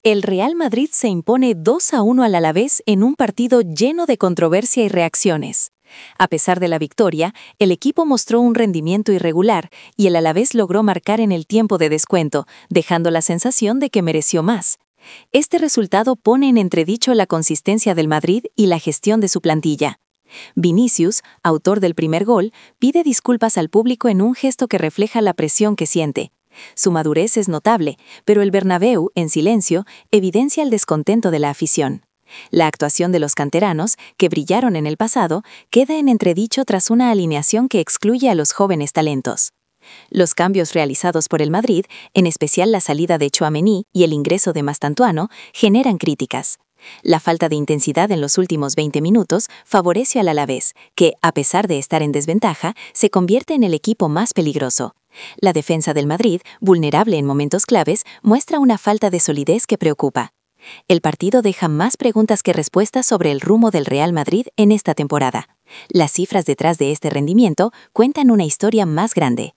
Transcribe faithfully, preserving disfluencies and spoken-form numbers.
El Real Madrid se impone dos a uno al Alavés en un partido lleno de controversia y reacciones. A pesar de la victoria, el equipo mostró un rendimiento irregular y el Alavés logró marcar en el tiempo de descuento, dejando la sensación de que mereció más. Este resultado pone en entredicho la consistencia del Madrid y la gestión de su plantilla. Vinicius, autor del primer gol, pide disculpas al público en un gesto que refleja la presión que siente. Su madurez es notable, pero el Bernabéu, en silencio, evidencia el descontento de la afición. La actuación de los canteranos, que brillaron en el pasado, queda en entredicho tras una alineación que excluye a los jóvenes talentos. Los cambios realizados por el Madrid, en especial la salida de Tchouaméni y el ingreso de Mastantuano, generan críticas. La falta de intensidad en los últimos veinte minutos favoreció al Alavés, que, a pesar de estar en desventaja, se convierte en el equipo más peligroso. La defensa del Madrid, vulnerable en momentos claves, muestra una falta de solidez que preocupa. El partido deja más preguntas que respuestas sobre el rumbo del Real Madrid en esta temporada. Las cifras detrás de este rendimiento cuentan una historia más grande.